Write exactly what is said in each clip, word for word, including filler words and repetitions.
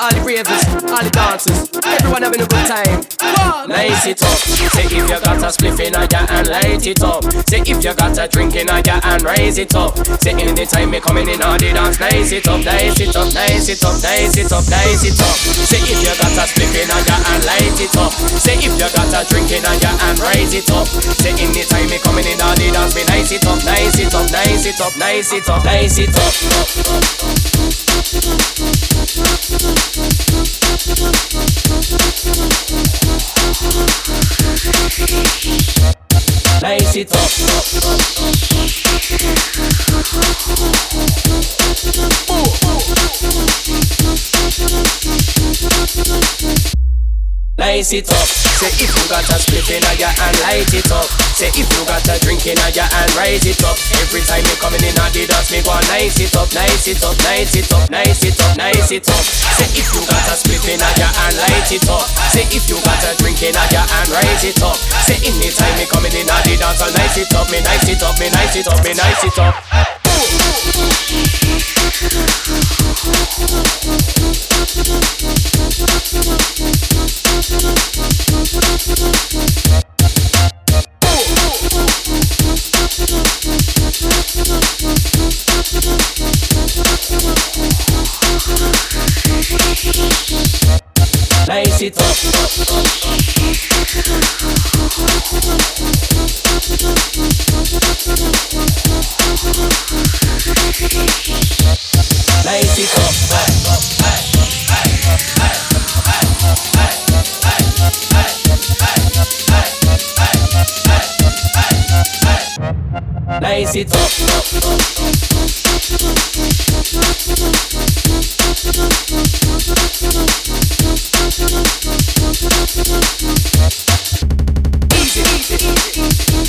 all the bravers, all the dancers, everyone having a good time. Nice it up. Say if you got a spliff in a ya and light it up. Say if you got a drink in a ya and raise it up. Say anytime me coming in all the dance, nice it up, nice it up, nice it up, nice it up, nice it up. Say if you got a spliff in a ya and light it up. Say if you got a drink in a ya and raise it up. Say anytime me coming in all the dance, me nice it up, nice it up, nice it up, nice it up, nice it up. Nice it up. Nice it up. Say if you got a split in a ya and light it up. Say if you got a drink in a ya and rise it up. Every time you coming in a the dance, me go nice it up, nice it up, nice it up, nice it up, nice it up. Say if you got a split in a ya and light it up. Say if you got a drink in a ya and rise it up. Say anytime me coming in a the dance, I'll nice it up, me nice it up, me nice it up, me nice it up. Nice it up. Nice it up. Nice it up. Easy, easy, easy.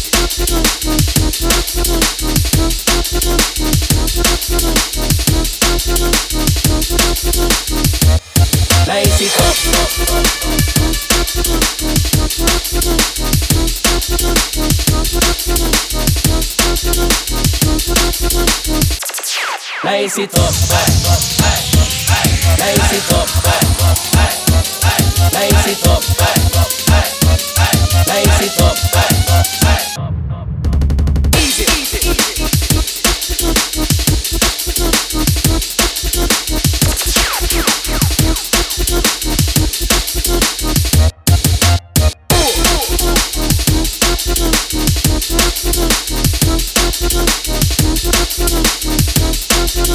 Nice it up. Nice it up. Nice it up. Nice it up. Nice it up. Easy, easy, easy.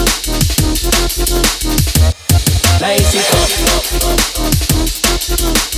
Nice it up.